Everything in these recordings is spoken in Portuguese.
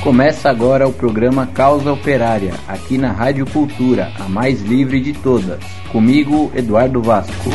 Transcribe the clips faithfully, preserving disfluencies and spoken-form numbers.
Começa agora o programa Causa Operária, aqui na Rádio Cultura, a mais livre de todas. Comigo, Eduardo Vasco.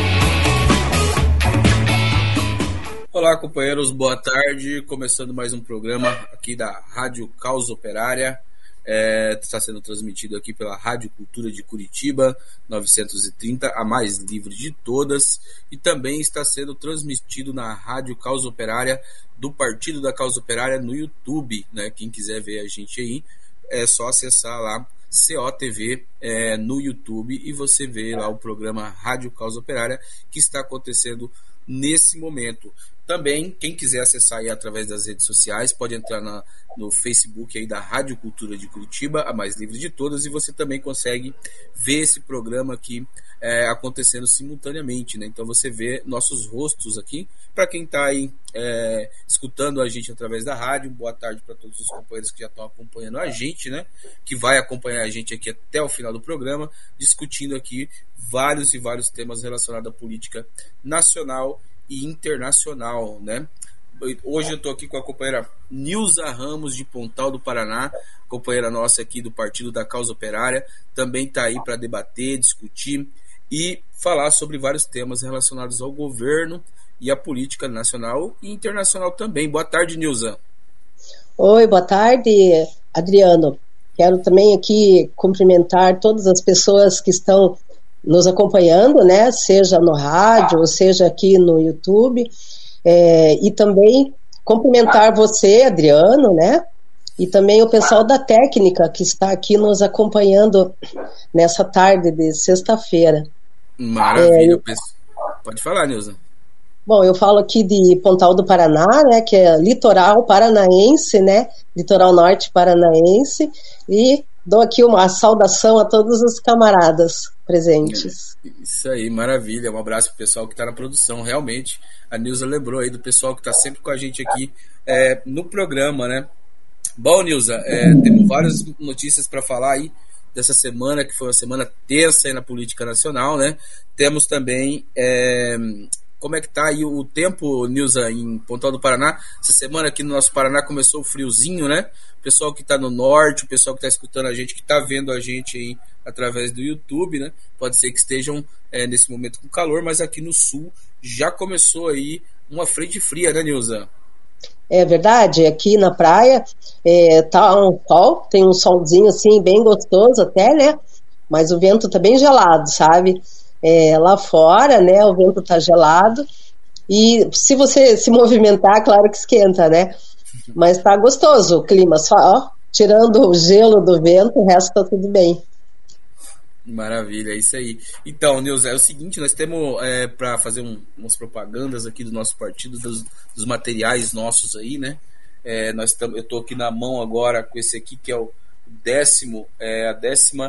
Olá, companheiros, boa tarde. Começando mais um programa aqui da Rádio Causa Operária. É, está sendo transmitido aqui pela Rádio Cultura de Curitiba, novecentos e trinta, a mais livre de todas, e também está sendo transmitido na Rádio Causa Operária do Partido da Causa Operária no YouTube, né? Quem quiser ver a gente aí, é só acessar lá C O T V é, no YouTube e você vê lá o programa Rádio Causa Operária que está acontecendo nesse momento. Também, quem quiser acessar aí através das redes sociais, pode entrar na, no Facebook aí da Rádio Cultura de Curitiba, a mais livre de todas, e você também consegue ver esse programa aqui é, acontecendo simultaneamente, né? Então você vê nossos rostos aqui. Para quem está aí é, escutando a gente através da rádio, boa tarde para todos os companheiros que já estão acompanhando a gente, né? Que vai acompanhar a gente aqui até o final do programa, discutindo aqui vários e vários temas relacionados à política nacional e internacional, né? Hoje eu estou aqui com a companheira Nilza Ramos de Pontal do Paraná, companheira nossa aqui do Partido da Causa Operária, também está aí para debater, discutir e falar sobre vários temas relacionados ao governo e à política nacional e internacional também. Boa tarde, Nilza. Oi, boa tarde, Adriano. Quero também aqui cumprimentar todas as pessoas que estão nos acompanhando, né, seja no rádio, ou seja aqui no YouTube, é, e também cumprimentar você, Adriano, né, e também o pessoal da técnica que está aqui nos acompanhando nessa tarde de sexta-feira. Maravilha, é, pode falar, Nilza. Bom, eu falo aqui de Pontal do Paraná, né, que é litoral paranaense, né, litoral norte paranaense, e dou aqui uma saudação a todos os camaradas presentes. Isso aí, maravilha. Um abraço pro pessoal que está na produção. Realmente, a Nilza lembrou aí do pessoal que está sempre com a gente aqui é, no programa, né? Bom, Nilza, é, temos várias notícias para falar aí dessa semana, que foi uma semana tensa aí na política nacional, né? Temos também... É, como é que tá aí o tempo, Nilza, em Pontal do Paraná? Essa semana aqui no nosso Paraná começou o friozinho, né? O pessoal que está no norte, o pessoal que está escutando a gente, que está vendo a gente aí através do YouTube, né? Pode ser que estejam é, nesse momento com calor, mas aqui no sul já começou aí uma frente fria, né, Nilza? É verdade, aqui na praia é, tá um sol, tem um solzinho assim bem gostoso até, né? Mas o vento tá bem gelado, sabe? É, lá fora, né, o vento tá gelado e se você se movimentar, claro que esquenta, né? Mas tá gostoso o clima, só ó, tirando o gelo do vento, o resto tá tudo bem. Maravilha, é isso aí. Então, Nilza, é o seguinte, nós temos é, para fazer um, umas propagandas aqui do nosso partido, dos, dos materiais nossos aí, né? É, nós tam, eu tô aqui na mão agora com esse aqui que é o décimo, é, a décima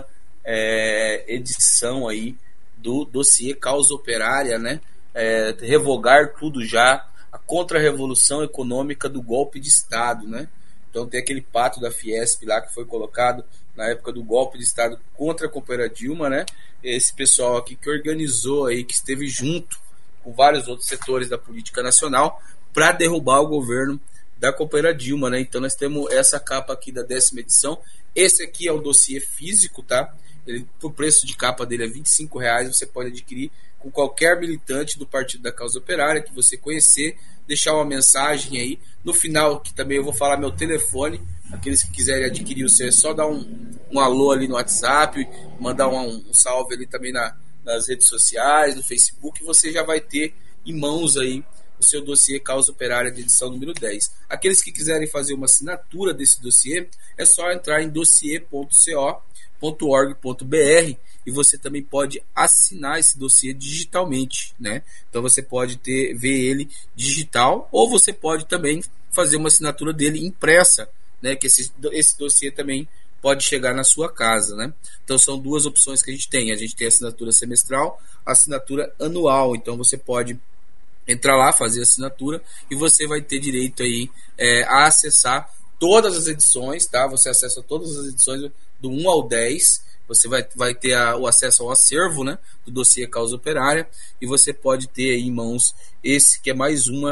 é, edição aí do dossiê Causa Operária, né? É, revogar tudo já, a contra-revolução econômica do golpe de Estado, né? Então tem aquele pacto da Fiesp lá que foi colocado na época do golpe de Estado contra a companheira Dilma, né? Esse pessoal aqui que organizou aí, que esteve junto com vários outros setores da política nacional para derrubar o governo da companheira Dilma, né? Então nós temos essa capa aqui da décima edição. Esse aqui é o dossiê físico, tá? Ele, o preço de capa dele é vinte e cinco reais, você pode adquirir com qualquer militante do Partido da Causa Operária que você conhecer, deixar uma mensagem aí, no final que também eu vou falar meu telefone, aqueles que quiserem adquirir o seu, é só dar um, um alô ali no WhatsApp, mandar um, um salve ali também na, nas redes sociais, no Facebook, e você já vai ter em mãos aí o seu dossiê Causa Operária de edição número dez. Aqueles que quiserem fazer uma assinatura desse dossiê, é só entrar em dossiê ponto co ponto org ponto br e você também pode assinar esse dossiê digitalmente, né? Então você pode ter, ver ele digital, ou você pode também fazer uma assinatura dele impressa, né? Que esse, esse dossiê também pode chegar na sua casa, né? Então são duas opções que a gente tem. A gente tem a assinatura semestral, a assinatura anual. Então você pode entrar lá, fazer a assinatura e você vai ter direito aí é, a acessar todas as edições, tá? Você acessa todas as edições do um ao dez, você vai, vai ter a, o acesso ao acervo, né, do dossiê Causa Operária, e você pode ter aí em mãos esse que é mais uma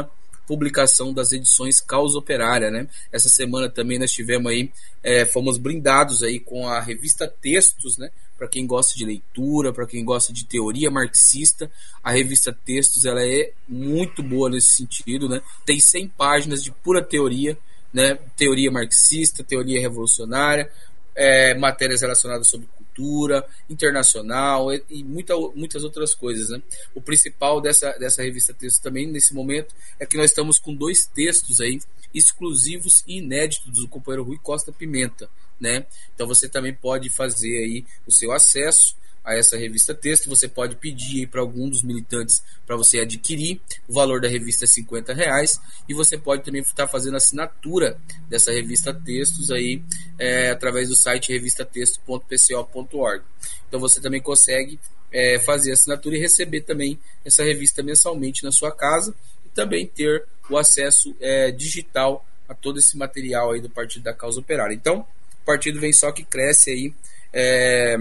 publicação das edições Causa Operária, né? Essa semana também nós tivemos aí, é, fomos brindados aí com a revista Textos, né? Para quem gosta de leitura, para quem gosta de teoria marxista, a revista Textos ela é muito boa nesse sentido, né? Tem cem páginas de pura teoria, né? Teoria marxista, teoria revolucionária, é, matérias relacionadas sobre cultura internacional e, e muita, muitas outras coisas, né? O principal dessa, dessa revista Textos também nesse momento é que nós estamos com dois textos aí exclusivos e inéditos do companheiro Rui Costa Pimenta, né? Então você também pode fazer aí o seu acesso a essa revista Texto. Você pode pedir para algum dos militantes para você adquirir. O valor da revista é cinquenta reais, e você pode também estar fazendo assinatura dessa revista Textos aí, é, através do site revistatexto ponto p c o ponto org. Então você também consegue é, fazer a assinatura e receber também essa revista mensalmente na sua casa, e também ter o acesso é, digital a todo esse material aí do Partido da Causa Operária. Então o partido vem só que cresce aí, é,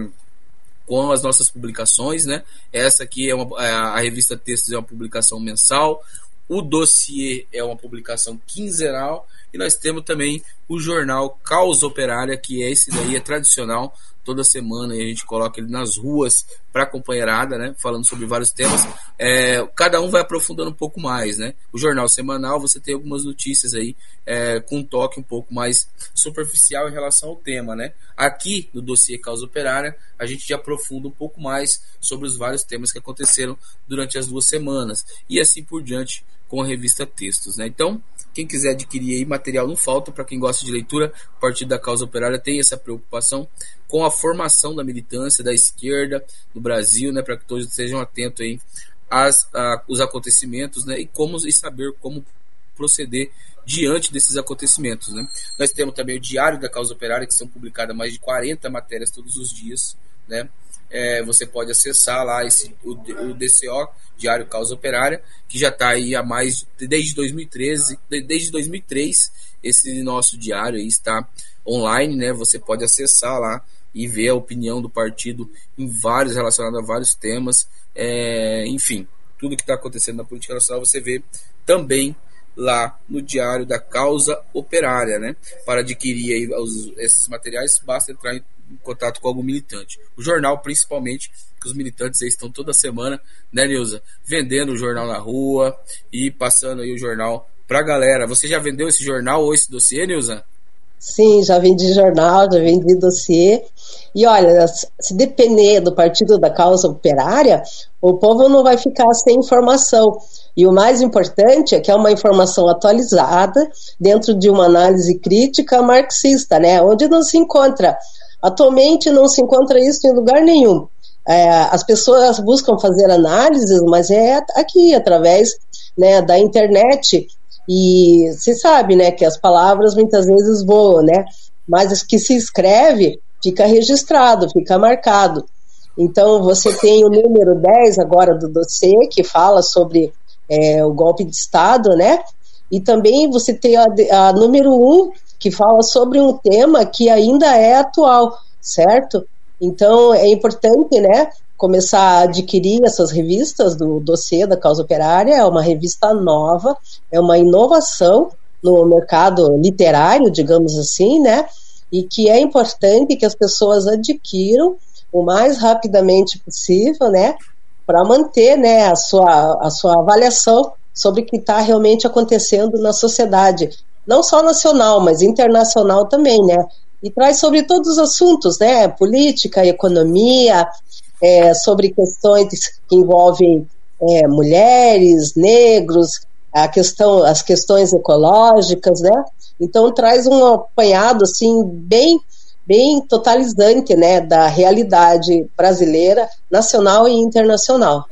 com as nossas publicações, né? Essa aqui é uma, a revista Textos é uma publicação mensal, o dossiê é uma publicação quinzenal, e nós temos também o jornal Causa Operária, que é esse daí, é tradicional, toda semana, e a gente coloca ele nas ruas para a companheirada, né? Falando sobre vários temas. É, cada um vai aprofundando um pouco mais, né? O jornal semanal, você tem algumas notícias aí, é, com um toque um pouco mais superficial em relação ao tema, né? Aqui no dossiê Causa Operária, a gente já aprofunda um pouco mais sobre os vários temas que aconteceram durante as duas semanas, e assim por diante com a revista Textos, né? Então, quem quiser adquirir aí, material não falta. Para quem gosta de leitura, o Partido da Causa Operária tem essa preocupação com a formação da militância da esquerda no Brasil, né, para que todos estejam atentos aí às, a, os acontecimentos, né, e, como, e saber como proceder diante desses acontecimentos, né. Nós temos também o Diário da Causa Operária, que são publicadas mais de quarenta matérias todos os dias, né. É, você pode acessar lá esse, o, o D C O, Diário Causa Operária, que já está aí há mais, desde dois mil e treze, desde dois mil e três, esse nosso diário aí está online, né? Você pode acessar lá e ver a opinião do partido em vários, relacionados a vários temas, é, enfim, tudo que está acontecendo na política nacional você vê também lá no Diário da Causa Operária, né? Para adquirir aí os, esses materiais, basta entrar em em contato com algum militante. O jornal, principalmente, que os militantes aí estão toda semana, né, Nilza, vendendo o jornal na rua e passando aí o jornal pra galera. Você já vendeu esse jornal ou esse dossiê, Nilza? Sim, já vendi jornal, já vendi dossiê. E olha, se depender do Partido da Causa Operária, o povo não vai ficar sem informação. E o mais importante é que é uma informação atualizada dentro de uma análise crítica marxista, né, onde não se encontra. Atualmente não se encontra isso em lugar nenhum. É, as pessoas buscam fazer análises, mas é aqui, através, né, da internet. E se sabe, né, que as palavras muitas vezes voam, né? Mas o que se escreve fica registrado, fica marcado. Então você tem o número dez agora do dossiê, que fala sobre é, o golpe de Estado, né? E também você tem a, a número um, que fala sobre um tema que ainda é atual, certo? Então é importante, né, começar a adquirir essas revistas do dossiê da Causa Operária. É uma revista nova, é uma inovação no mercado literário, digamos assim, né? E que é importante que as pessoas adquiram o mais rapidamente possível, né, para manter, né, a sua, a sua avaliação sobre o que está realmente acontecendo na sociedade, não só nacional, mas internacional também, né? E traz sobre todos os assuntos, né? Política, economia, é, sobre questões que envolvem é, mulheres, negros, a questão, as questões ecológicas, né? Então traz um apanhado assim bem, bem totalizante, né, da realidade brasileira, nacional e internacional.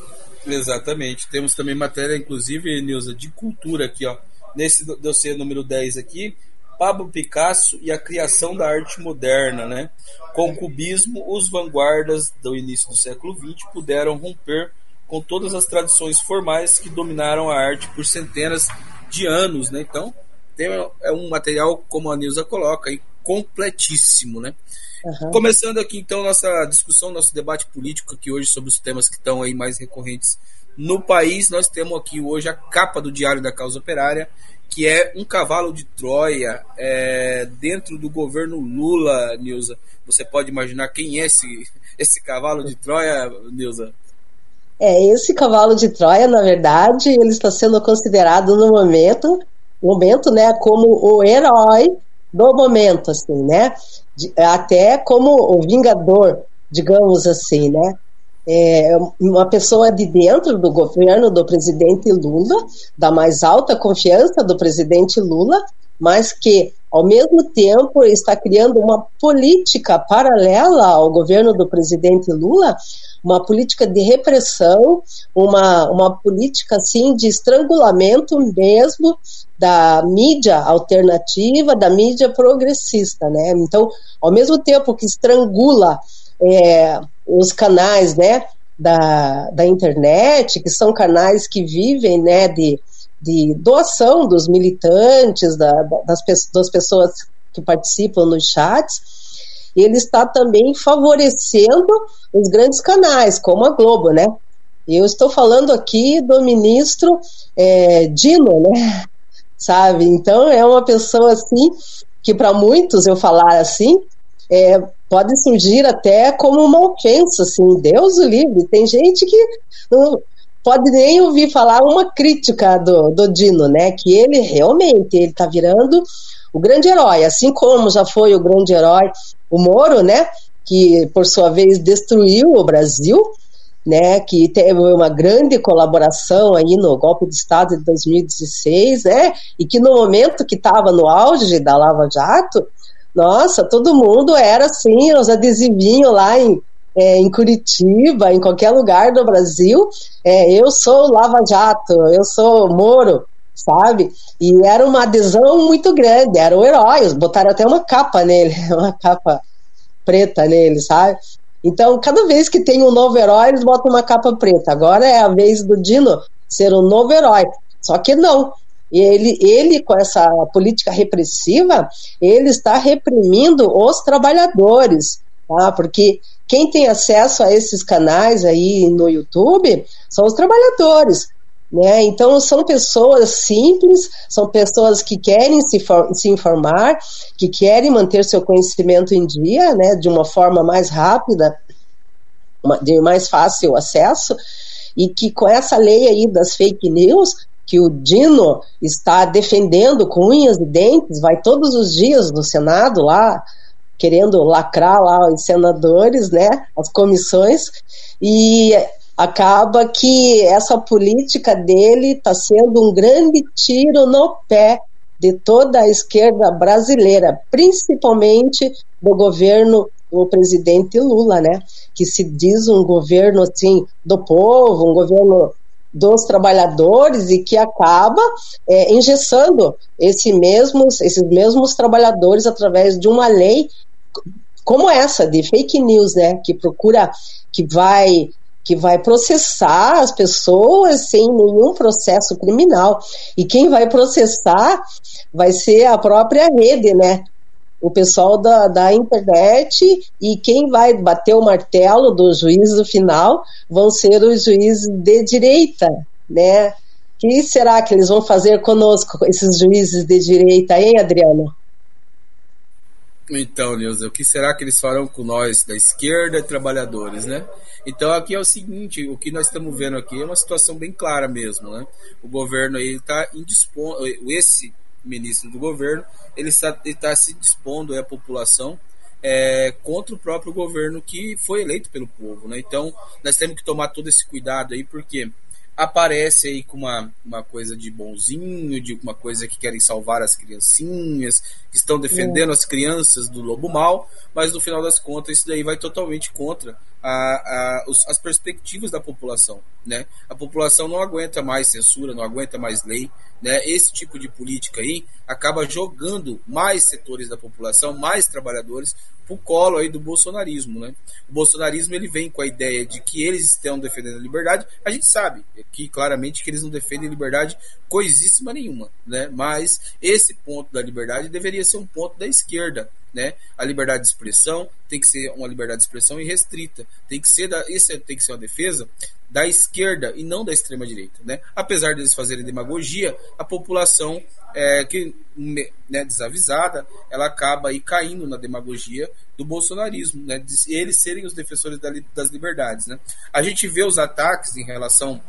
Exatamente. Temos também matéria, inclusive, Nilza, de cultura aqui, ó. Nesse dossiê número dez aqui, Pablo Picasso e a criação da arte moderna, né? Com o cubismo, os vanguardas do início do século vinte puderam romper com todas as tradições formais que dominaram a arte por centenas de anos, né? Então, tem, é um material, como a Nilza coloca, aí, completíssimo, né? Uhum. Começando aqui, então, nossa discussão, nosso debate político aqui hoje sobre os temas que estão aí mais recorrentes no país nós temos aqui hoje a capa do Diário da Causa Operária, que é um cavalo de Troia é, dentro do governo Lula, Nilza. Você pode imaginar quem é esse, esse cavalo de Troia, Nilza? É, esse cavalo de Troia, na verdade, ele está sendo considerado no momento, momento, né, como o herói do momento, assim, né? De, até como o vingador, digamos assim, né? É uma pessoa de dentro do governo do presidente Lula, da mais alta confiança do presidente Lula, mas que, ao mesmo tempo, está criando uma política paralela ao governo do presidente Lula, uma política de repressão, uma, uma política, assim, de estrangulamento mesmo da mídia alternativa, da mídia progressista, né? Então, ao mesmo tempo que estrangula é, os canais, né, da, da internet, que são canais que vivem, né, de, de doação dos militantes, da, das, das pessoas que participam nos chats, ele está também favorecendo os grandes canais, como a Globo, né? Eu estou falando aqui do ministro é, Dino, né? Sabe? Então, é uma pessoa, assim, que para muitos, eu falar assim, é, pode surgir até como uma ofensa, assim, Deus o livre. Tem gente que não pode nem ouvir falar uma crítica do, do Dino, né? Que ele realmente, ele está virando o grande herói, assim como já foi o grande herói o Moro, né? Que, por sua vez, destruiu o Brasil, né, que teve uma grande colaboração aí no golpe de Estado de dois mil e dezesseis, né, e que no momento que estava no auge da Lava Jato, nossa, todo mundo era assim, os adesivinhos lá em, é, em Curitiba, em qualquer lugar do Brasil, é, eu sou Lava Jato, eu sou Moro, sabe? E era uma adesão muito grande, era o herói, botaram até uma capa nele, uma capa preta nele, sabe? Então, cada vez que tem um novo herói, eles botam uma capa preta. Agora é a vez do Dino ser um novo herói. Só que não. Ele, ele, com essa política repressiva, ele está reprimindo os trabalhadores, tá? Porque quem tem acesso a esses canais aí no YouTube são os trabalhadores, né? Então, são pessoas simples, são pessoas que querem se, for, se informar, que querem manter seu conhecimento em dia, né, de uma forma mais rápida, uma, de mais fácil acesso, e que com essa lei aí das fake news, que o Dino está defendendo com unhas e dentes, vai todos os dias no Senado lá, querendo lacrar lá os senadores, né, as comissões, e acaba que essa política dele está sendo um grande tiro no pé de toda a esquerda brasileira, principalmente do governo do presidente Lula, né? Que se diz um governo assim do povo, um governo dos trabalhadores e que acaba é, engessando esse mesmos, esses mesmos trabalhadores através de uma lei como essa de fake news, né? Que procura, que vai que vai processar as pessoas sem nenhum processo criminal. E quem vai processar vai ser a própria rede, né? O pessoal da, da internet, e quem vai bater o martelo do juízo final vão ser os juízes de direita, né? O que será que eles vão fazer conosco, esses juízes de direita, hein, Adriano? Então, Nilza, o que será que eles farão com nós da esquerda e trabalhadores, né? Então aqui é o seguinte, o que nós estamos vendo aqui é uma situação bem clara mesmo, né? O governo aí está indispondo, esse ministro do governo, ele está, ele está se dispondo à população é, contra o próprio governo que foi eleito pelo povo, né? Então nós temos que tomar todo esse cuidado aí, porque aparece aí com uma, uma coisa de bonzinho, de uma coisa que querem salvar as criancinhas, que estão defendendo as crianças do lobo mau, mas no final das contas isso daí vai totalmente contra a, a, os, as perspectivas da população, né? A população não aguenta mais censura, não aguenta mais lei, né? Esse tipo de política aí acaba jogando mais setores da população, mais trabalhadores, pro colo aí do bolsonarismo, né? O bolsonarismo, ele vem com a ideia de que eles estão defendendo a liberdade. A gente sabe que claramente que eles não defendem liberdade coisíssima nenhuma, né? Mas esse ponto da liberdade deveria ser um ponto da esquerda, né? A liberdade de expressão tem que ser uma liberdade de expressão irrestrita, tem que ser da, esse tem que ser uma defesa da esquerda e não da extrema direita, né? Apesar deles fazerem demagogia, a população é, que né, desavisada, ela acaba aí caindo na demagogia do bolsonarismo, né? De eles serem os defensores da, das liberdades, né? A gente vê os ataques em relação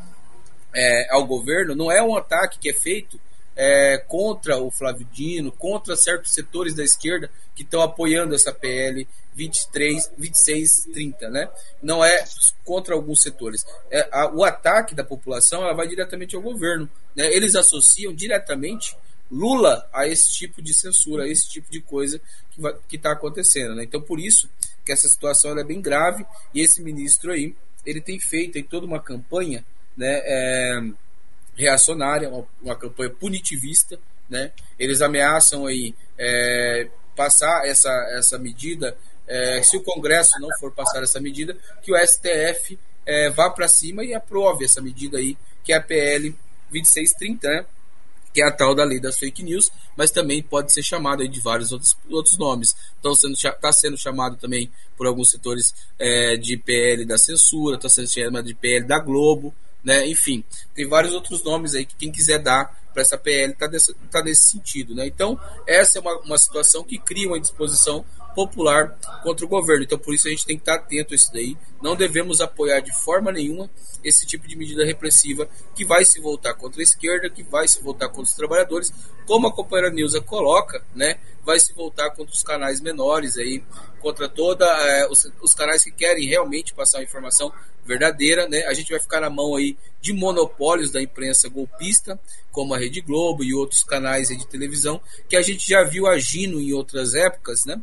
é, ao governo, não é um ataque que é feito É, contra o Flávio Dino, contra certos setores da esquerda que estão apoiando essa P L vinte e três, vinte e seis, trinta, né? Não é contra alguns setores. É, a, o ataque da população ela vai diretamente ao governo, né? Eles associam diretamente Lula a esse tipo de censura, a esse tipo de coisa que está acontecendo, né? Então, por isso que essa situação ela é bem grave e esse ministro aí, ele tem feito aí toda uma campanha, né? É, reacionária, uma, uma campanha punitivista, né? Eles ameaçam aí é, passar essa, essa medida, é, se o Congresso não for passar essa medida, que o S T F é, vá para cima e aprove essa medida aí, que é a P L vinte e seis trinta, né? Que é a tal da lei das fake news, mas também pode ser chamado aí de vários outros, outros nomes. Então está sendo chamado também por alguns setores é, de P L da censura, está sendo chamado de P L da Globo, né? Enfim, tem vários outros nomes aí que quem quiser dar para essa P L está tá nesse sentido, né? Então essa é uma, uma situação que cria uma indisposição popular contra o governo, então por isso a gente tem que estar atento a isso daí. Não devemos apoiar de forma nenhuma esse tipo de medida repressiva que vai se voltar contra a esquerda, que vai se voltar contra os trabalhadores, como a companheira Nilza coloca, né? Vai se voltar contra os canais menores aí, contra toda é, os, os canais que querem realmente passar a informação verdadeira, né? A gente vai ficar na mão aí de monopólios da imprensa golpista, como a Rede Globo e outros canais de televisão, que a gente já viu agindo em outras épocas, né?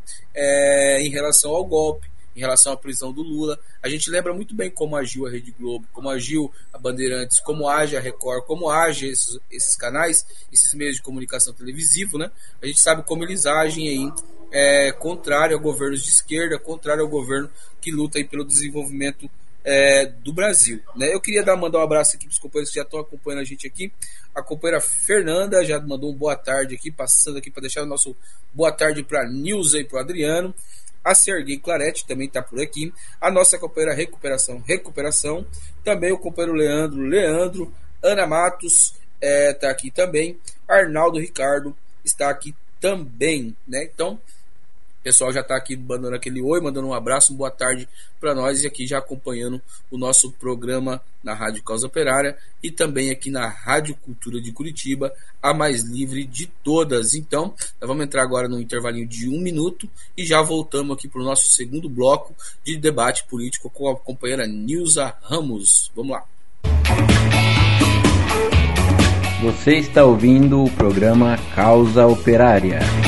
É, em relação ao golpe, em relação à prisão do Lula. A gente lembra muito bem como agiu a Rede Globo, como agiu a Bandeirantes, como age a Record, como age esses, esses canais, esses meios de comunicação televisivo, né? A gente sabe como eles agem aí, é, contrário a governos de esquerda, contrário ao governo que luta aí pelo desenvolvimento É, do Brasil, né? Eu queria dar, mandar um abraço aqui para os companheiros que já estão acompanhando a gente aqui. A companheira Fernanda já mandou um boa tarde aqui, passando aqui para deixar o nosso boa tarde para a Nilza e para o Adriano. A Serguei Clarete também está por aqui. A nossa companheira Recuperação, Recuperação. Também o companheiro Leandro, Leandro. Ana Matos está é, aqui também. Arnaldo Ricardo está aqui também, né? Então, o pessoal já está aqui mandando aquele oi, mandando um abraço, uma boa tarde para nós e aqui já acompanhando o nosso programa na Rádio Causa Operária e também aqui na Rádio Cultura de Curitiba, a mais livre de todas. Então, nós vamos entrar agora no intervalinho de um minuto e já voltamos aqui para o nosso segundo bloco de debate político com a companheira Nilza Ramos. Vamos lá. Você está ouvindo o programa Causa Operária.